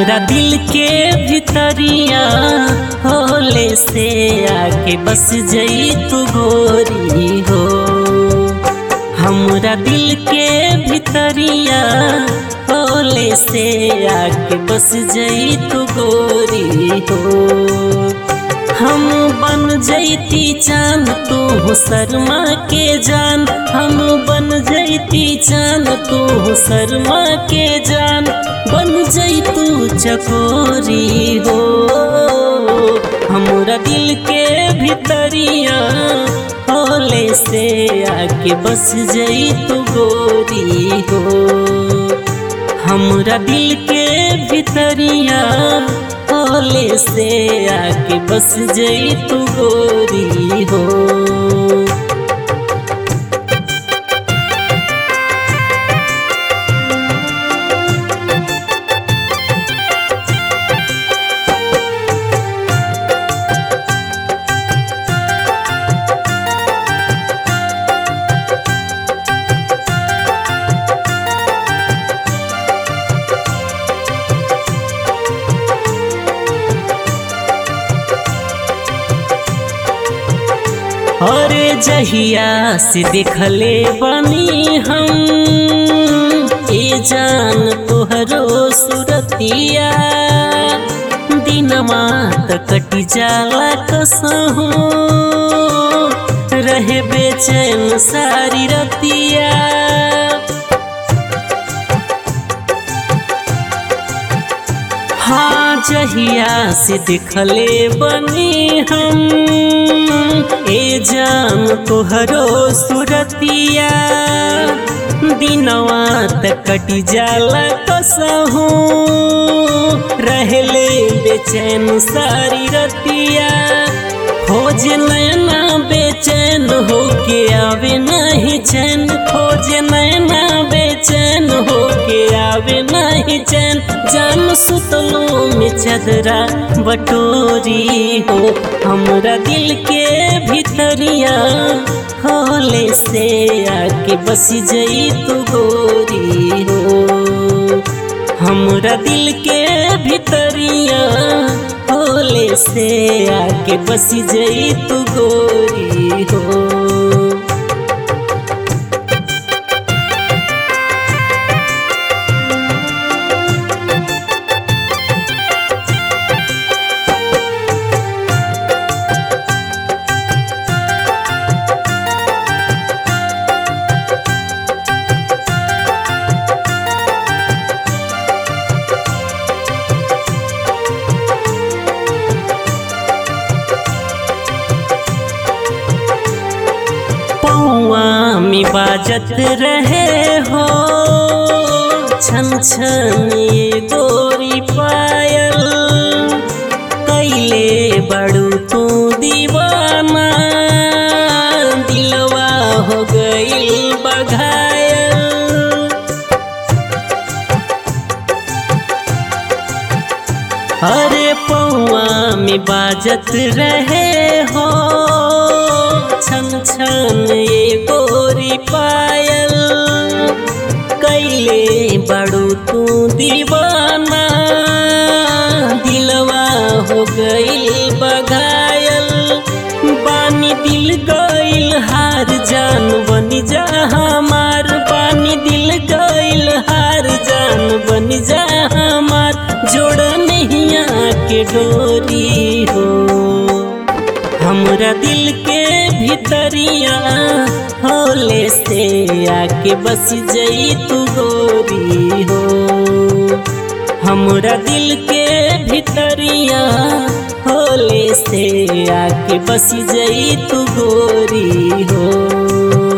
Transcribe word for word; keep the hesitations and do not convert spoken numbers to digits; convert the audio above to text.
हमरा दिल के भितरिया होले से आके बस जई तू गोरी हो। हमरा दिल के भितरिया होले से आके बस जई तू गोरी हो। हम बन जैती चांद तू शर्मा के जान, हम बन जैती चांद तू शर्मा के जान, बन जैतू चकोरी हो। हमरा दिल के भितरिया होले से आके बस जैतू गोरी हो। हमरा दिल के भितरिया होले से आके बस जैतू गोरी हो। अरे जहिया से देखले बनी हम ए जान तोहरो सुरतिया, दिनमा त कटी जाला कसहू रहे बेचैन सारी रतिया। हाँ जहिया से देखले बनी हम ए जान तोहरो सुरतिया, दिनवा त कटी जाला कसहू रहले बेचैन सारी रतिया। खोज नैना बेचैन हो के आवे नहीं चैन, खोज नैना बेचैन हो के आवे नहीं चैन, जान सुतलो में चदरा बटोरी हो। हमरा दिल के भितरिया होले से आके बस जई तू गोरी हो। हमरा दिल के भितरिया होले से आके बस जई तू गोरी हो। में बाजत रहे हो छन छन ये गोरी पायल, कैले बड़ू तू दीवाना दिलवा हो गई बघायल। अरे पौआ में बाजत रहे हो छन छन ये गोरी पायल, कैले बड़ू तू दीवाना दिलवा हो गई बघायल। बानी दिल गइल हार जान बनी जा हमार, बानी दिल गइल हार जान बनी जा हमार, जोड़ नैया के डोरी हो। हमरा दिल के भितरिया होले से आके बस जई तू गोरी हो। हमरा दिल के भितरिया होले से आके बस जई तू गोरी हो।